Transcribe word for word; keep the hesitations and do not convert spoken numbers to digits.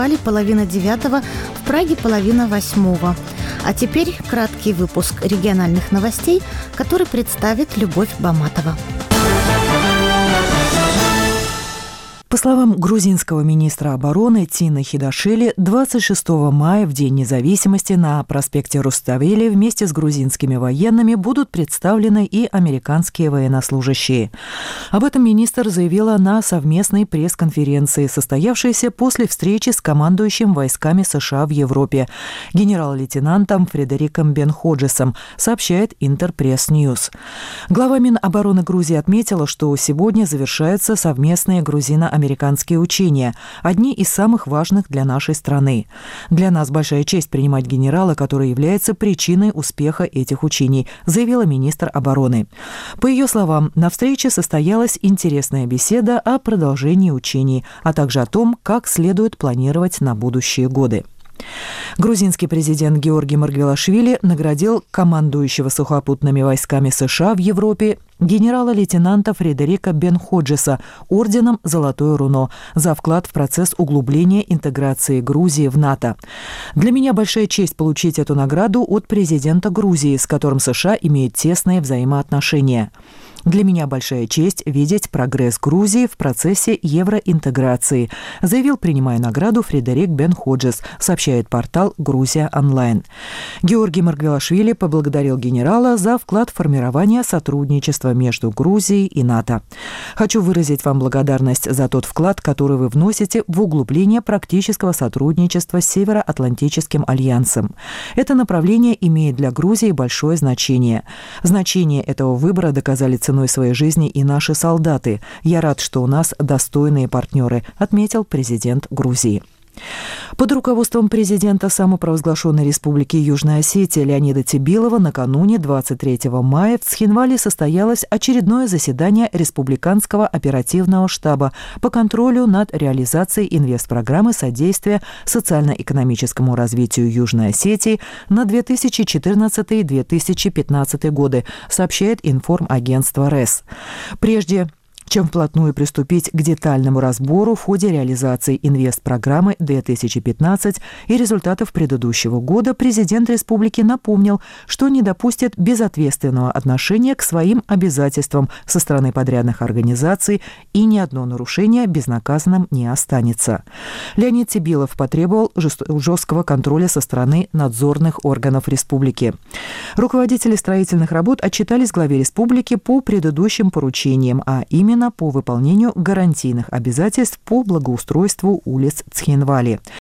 Половина девятого, в Праге половина восьмого. А теперь краткий выпуск региональных новостей, который представит Любовь Баматова. По словам грузинского министра обороны Тины Хидашвили, двадцать шестого мая, в День независимости, на проспекте Руставели вместе с грузинскими военными будут представлены и американские военнослужащие. Об этом министр заявила на совместной пресс-конференции, состоявшейся после встречи с командующим войсками США в Европе, генерал-лейтенантом Фредериком Бен-Ходжесом, сообщает Интерпресс Ньюс. Глава Минобороны Грузии отметила, что сегодня завершаются совместные грузино-американские американские учения, одни из самых важных для нашей страны. Для нас большая честь принимать генерала, который является причиной успеха этих учений, заявила министр обороны. По ее словам, на встрече состоялась интересная беседа о продолжении учений, а также о том, как следует планировать на будущие годы. Грузинский президент Георгий Маргвелашвили наградил командующего сухопутными войсками США в Европе генерала-лейтенанта Фредерика Бен-Ходжеса орденом «Золотое руно» за вклад в процесс углубления интеграции Грузии в НАТО. Для меня большая честь получить эту награду от президента Грузии, с которым США имеют тесные взаимоотношения. Для меня большая честь видеть прогресс Грузии в процессе евроинтеграции, заявил, принимая награду, Фредерик Бен-Ходжес, сообщает портал «Грузия онлайн». Георгий Маргвелашвили поблагодарил генерала за вклад в формирование сотрудничества между Грузией и НАТО. «Хочу выразить вам благодарность за тот вклад, который вы вносите в углубление практического сотрудничества с Североатлантическим альянсом. Это направление имеет для Грузии большое значение. Значение этого выбора доказали ценой своей жизни и наши солдаты. Я рад, что у нас достойные партнеры», отметил президент Грузии. Под руководством президента самопровозглашенной республики Южная Осетия Леонида Тибилова накануне двадцать третьего мая в Цхинвале состоялось очередное заседание Республиканского оперативного штаба по контролю над реализацией инвестпрограммы содействия социально-экономическому развитию Южной Осетии на две тысячи четырнадцатый — две тысячи пятнадцатый годы, сообщает информагентство РЭС. Прежде чем вплотную приступить к детальному разбору в ходе реализации инвестпрограммы две тысячи пятнадцать и результатов предыдущего года, президент республики напомнил, что не допустит безответственного отношения к своим обязательствам со стороны подрядных организаций и ни одно нарушение безнаказанным не останется. Леонид Тибилов потребовал жесткого контроля со стороны надзорных органов республики. Руководители строительных работ отчитались главе республики по предыдущим поручениям, а именно по выполнению гарантийных обязательств по благоустройству улиц Цхинвали.